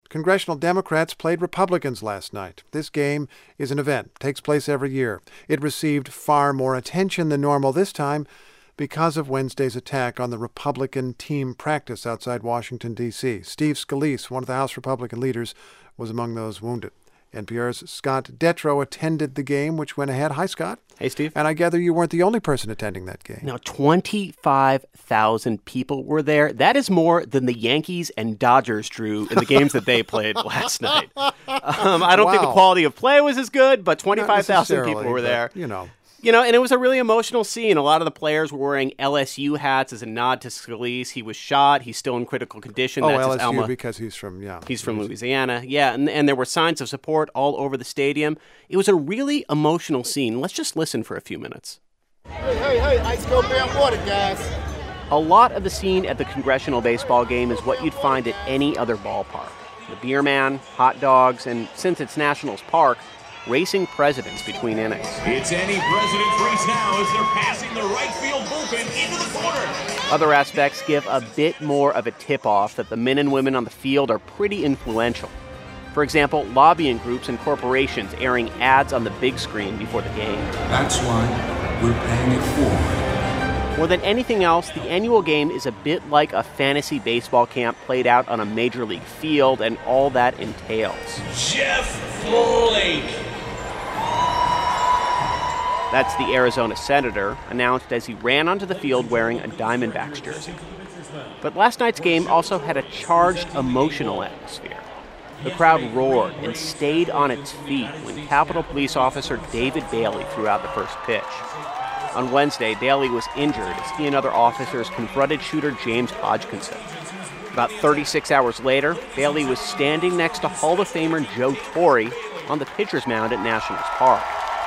Congressional Democrats played Republicans last night. This game is an event, takes place every year. It received far more attention than normal this time because of Wednesday's attack on the Republican team practice outside Washington, D.C. Steve Scalise, one of the House Republican leaders, was among those wounded. NPR's Scott Detrow attended the game, which went ahead. Hi, Scott. Hey, Steve. And I gather you weren't the only person attending that game. Now, 25,000 people were there. That is more than the Yankees and Dodgers drew in the games that they played last night. I don't think the quality of play was as good, but 25,000 people were there. And it was a really emotional scene. A lot of the players were wearing LSU hats as a nod to Scalise. He was shot. He's still in critical condition. That's LSU Alma. Because he's from Louisiana. Yeah, and there were signs of support all over the stadium. It was a really emotional scene. Let's just listen for a few minutes. Hey, ice cold beer and water, guys. A lot of the scene at the congressional baseball game is what you'd find at any other ballpark. The beer man, hot dogs, and since it's Nationals Park, racing presidents between innings. It's any president's race now as they're passing the right field bullpen into the corner. Other aspects give a bit more of a tip-off that the men and women on the field are pretty influential. For example, lobbying groups and corporations airing ads on the big screen before the game. That's why we're paying it forward. More than anything else, the annual game is a bit like a fantasy baseball camp played out on a major league field and all that entails. Jeff Flake. That's the Arizona senator, announced as he ran onto the field wearing a Diamondbacks jersey. But last night's game also had a charged, emotional atmosphere. The crowd roared and stayed on its feet when Capitol Police Officer David Bailey threw out the first pitch. On Wednesday, Bailey was injured as he and other officers confronted shooter James Hodgkinson. About 36 hours later, Bailey was standing next to Hall of Famer Joe Torre on the pitcher's mound at Nationals Park.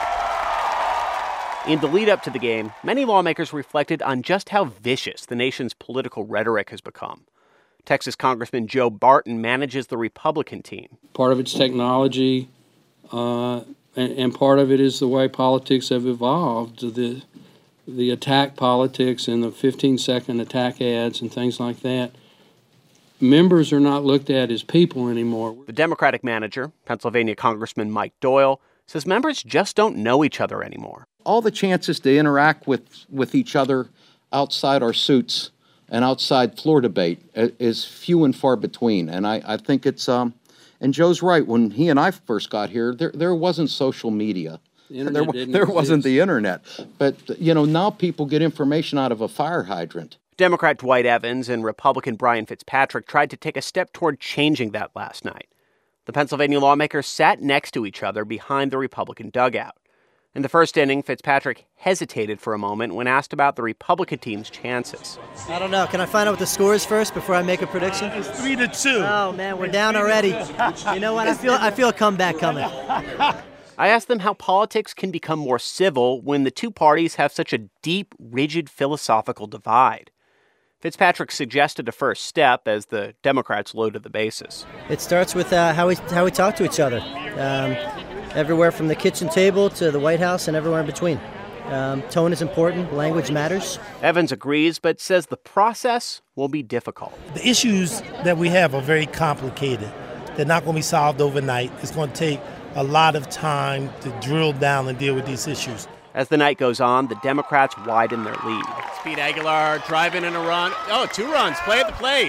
In the lead-up to the game, many lawmakers reflected on just how vicious the nation's political rhetoric has become. Texas Congressman Joe Barton manages the Republican team. Part of it's technology, and part of it is the way politics have evolved, the attack politics and the 15-second attack ads and things like that. Members are not looked at as people anymore. The Democratic manager, Pennsylvania Congressman Mike Doyle, says members just don't know each other anymore. All the chances to interact with each other outside our suits and outside floor debate is few and far between. And I think it's, and Joe's right, when he and I first got here, there wasn't social media. There wasn't the internet. But, now people get information out of a fire hydrant. Democrat Dwight Evans and Republican Brian Fitzpatrick tried to take a step toward changing that last night. The Pennsylvania lawmakers sat next to each other behind the Republican dugout. In the first inning, Fitzpatrick hesitated for a moment when asked about the Republican team's chances. I don't know. Can I find out what the score is first before I make a prediction? It's 3-2. Oh, man, we're down already. You know what? I feel a comeback coming. I asked them how politics can become more civil when the two parties have such a deep, rigid philosophical divide. Fitzpatrick suggested a first step as the Democrats loaded the bases. It starts with how we talk to each other. Everywhere from the kitchen table to the White House and everywhere in between. Tone is important. Language matters. Evans agrees, but says the process will be difficult. The issues that we have are very complicated. They're not going to be solved overnight. It's going to take a lot of time to drill down and deal with these issues. As the night goes on, the Democrats widen their lead. Speed Aguilar driving in a run. Oh, 2 runs. Play at the plate.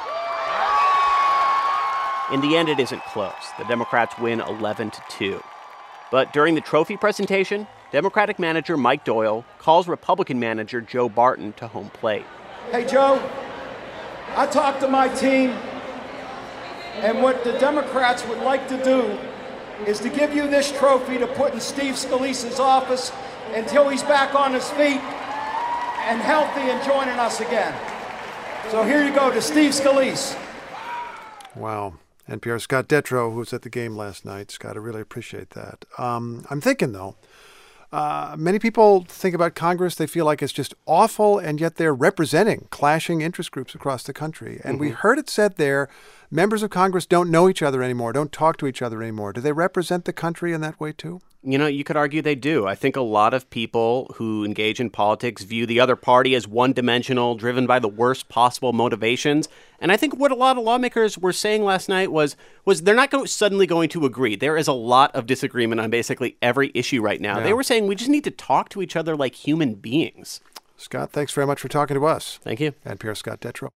In the end, it isn't close. The Democrats win 11-2. But during the trophy presentation, Democratic manager Mike Doyle calls Republican manager Joe Barton to home plate. Hey, Joe, I talked to my team, and what the Democrats would like to do is to give you this trophy to put in Steve Scalise's office until he's back on his feet and healthy and joining us again. So here you go to Steve Scalise. Wow. NPR's Scott Detrow, who was at the game last night. Scott, I really appreciate that. I'm thinking, though, many people think about Congress, they feel like it's just awful, and yet they're representing clashing interest groups across the country. And we heard it said there members of Congress don't know each other anymore, don't talk to each other anymore. Do they represent the country in that way, too? You know, you could argue they do. I think a lot of people who engage in politics view the other party as one-dimensional, driven by the worst possible motivations. And I think what a lot of lawmakers were saying last night was they're not suddenly going to agree. There is a lot of disagreement on basically every issue right now. Yeah. They were saying we just need to talk to each other like human beings. Scott, thanks very much for talking to us. Thank you. And Pierre Scott Detrow.